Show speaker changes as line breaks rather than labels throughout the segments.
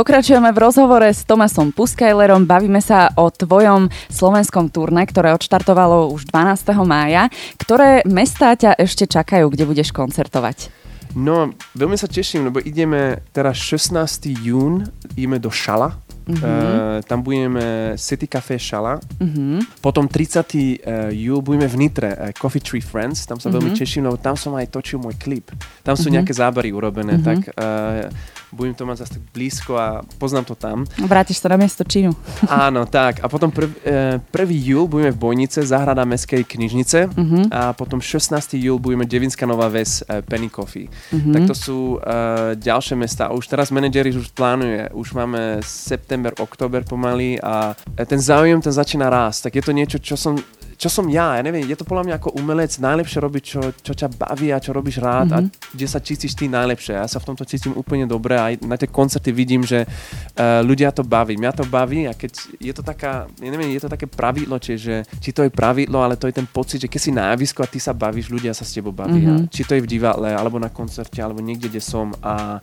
Pokračujeme v rozhovore s Tomásom Puskajlerom. Bavíme sa o tvojom slovenskom turné, ktoré odštartovalo už 12. mája. Ktoré mestá ťa ešte čakajú, kde budeš koncertovať?
No, veľmi sa teším, lebo ideme teraz 16. jún, ideme do Šala. Tam budeme City Café Šala. Potom 30. júl budeme v Nitre, Coffee Tree Friends. Tam sa veľmi teším, lebo tam som aj točil môj klip. Tam sú nejaké zábery urobené, tak budem to mať zase tak blízko a poznám to tam.
Vrátiš sa na miesto činu.
Áno, tak. A potom 1. júl budeme v Bojnice, záhrada Mestskej knižnice. A potom 16. júl budeme Devinská Nová Ves, Penny Coffee. Tak to sú ďalšie mesta. A už teraz manažeri už plánuje. Už máme september, október pomaly a ten záujem ten začína rásť. Tak je to niečo, čo som ja neviem, je to podľa mňa ako umelec najlepšie robiť, čo ťa baví a čo robíš rád a kde sa cítiš ty najlepšie. Ja sa v tomto cítim úplne dobre a aj na tie koncerty vidím, že ľudia to baví. Mňa to baví a keď je to taká, je to také pravidlo, že či to je pravidlo, ale to je ten pocit, že keď si na javisku a ty sa bavíš, ľudia sa s tebou bavia. Či to je v divadle, alebo na koncerte, alebo niekde, kde som a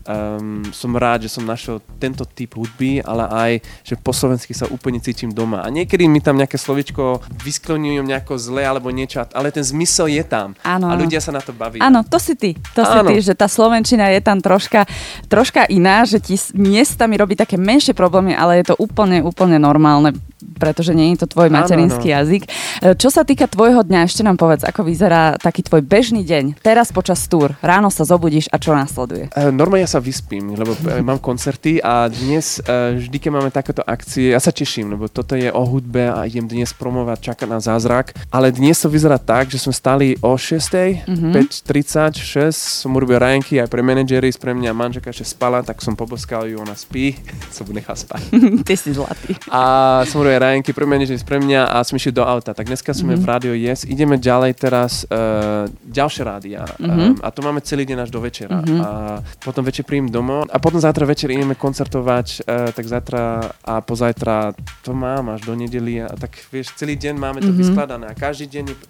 som rád, že som našiel tento typ hudby, ale aj, že po slovensky sa úplne cítim doma. A niekedy mi tam nejaké slovičko vyskloňujem nejako zle alebo niečo, ale ten zmysel je tam.
Áno,
a ľudia sa na to bavia.
Áno, to si ty, že tá slovenčina je tam troška iná, že ti miestami robí také menšie problémy, ale je to úplne normálne, pretože nie je to tvoj materinský jazyk. Čo sa týka tvojho dňa, ešte nám povedz, ako vyzerá taký tvoj bežný deň, teraz počas túr. Ráno sa zobudíš a čo následuje?
Normálne ja sa vyspím, lebo mám koncerty a dnes vždy, keď máme takéto akcie, ja sa teším, lebo toto je o hudbe a idem dnes promovať, čakať na zázrak. Ale dnes to vyzerá tak, že sme stali o 6:00, 5:36, som urobil rajenky aj pre manažery, pre mňa manželka ešte spala, tak som poboskal ju, ona spí, som ju nechal spať.
Ty si zlatý.
A som urobil rajenky pre manažery, pre mňa a som išiel do auta. Tak dneska sme v Rádio Yes, ideme ďalej teraz ďalšie rádia a to máme celý deň až do večera. A potom večer príjem domov a potom zajtra večer ideme koncertovať, tak zajtra a pozajtra to mám až do nedely a tak vieš, celý deň máme to vyskladané a každý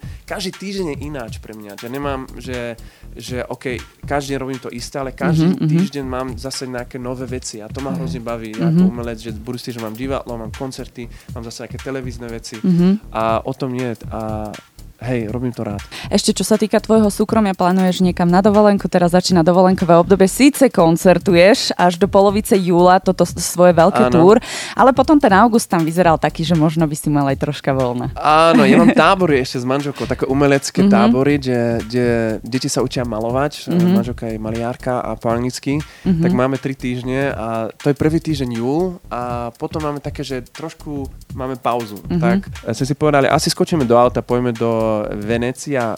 týždeň je ináč pre mňa. Ja nemám, že OK, každý deň robím to isté, ale každý týždeň mám zase nejaké nové veci a to ma hrozne baví. Ja ako umelec, že budúci týždeň mám divadlo, mám koncerty, mám zase nejaké televízne veci a o tom nie a hej, robím to rád.
Ešte čo sa týka tvojho súkromia, plánuješ niekam na dovolenku, teraz začína dovolenkové obdobie, síce koncertuješ až do polovice júla toto svoje veľké túr, ale potom ten august tam vyzeral taký, že možno by si mal aj troška voľna.
Áno, ja mám tábory ešte s manželkou, také umelecké tábory, kde deti sa učia malovať, manželka je maliarka a po anglicky, tak máme 3 týždne a to je prvý týždeň júl a potom máme také, že trošku máme pauzu. Tak sme si povedali, asi skočíme do auta, pojeme do Venecia,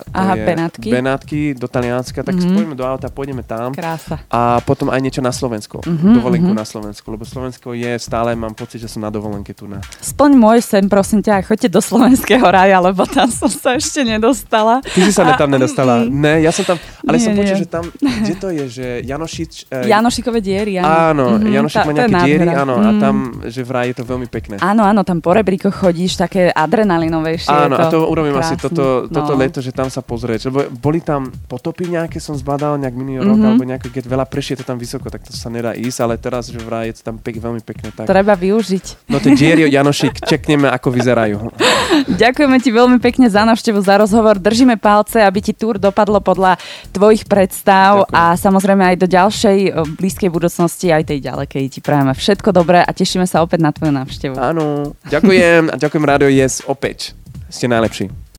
Benátky do Talianska, tak spojíme do auta, pôjdeme tam.
Krása.
A potom aj niečo na Slovensku, dovolenku na Slovensku, lebo Slovensko je stále, mám pocit, že som na dovolenke tu na.
Splň môj sen, prosím ťa, choďte do Slovenského rája, lebo tam som sa ešte nedostala.
Ty si sa tam nedostala? Ne, ja som tam, ale som počul, že tam, kde to je, že
Janošikové diery,
áno. Áno, Janošik má nejaké diery, áno, a tam, že vraj je to veľmi pekné.
Áno, tam po rebríkoch chodíš, také adrenalinovejšie.
Áno, a to urobím asi toto leto, že tam sa pozrieť, lebo boli tam potopy nejaké, som zbadal nejak minulý rok, alebo nejaké, keď veľa prší, je to tam vysoko, tak to sa nedá ísť, ale teraz, že vraj je to tam veľmi pekné. Tak.
Treba využiť.
No tie diery, Janošik, čekneme, ako vyzerajú.
Ďakujeme ti veľmi pekne za návštevu, za rozhovor. Držíme palce, aby ti túr dopadlo podľa tvojich predstav. Ďakujem. A samozrejme aj do ďalšej blízkej budúcnosti, aj tej ďalekej ti prajeme všetko dobré a tešíme sa opäť na tvoju návštevu.
Áno, ďakujem a ďakujem Rádio Yes opäť. Ste najlepší.